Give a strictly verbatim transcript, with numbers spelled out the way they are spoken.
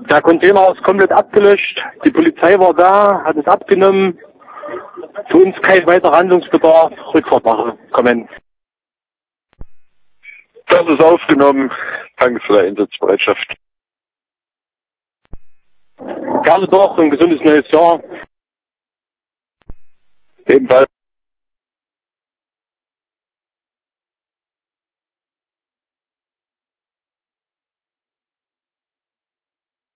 Der Container ist komplett abgelöscht. Die Polizei war da, hat es abgenommen. Für uns kein weiterer Handlungsbedarf. Rückfahrtwache kommen. Das ist aufgenommen. Danke für die Einsatzbereitschaft. Gerne doch, ein gesundes neues Jahr. Ebenfalls.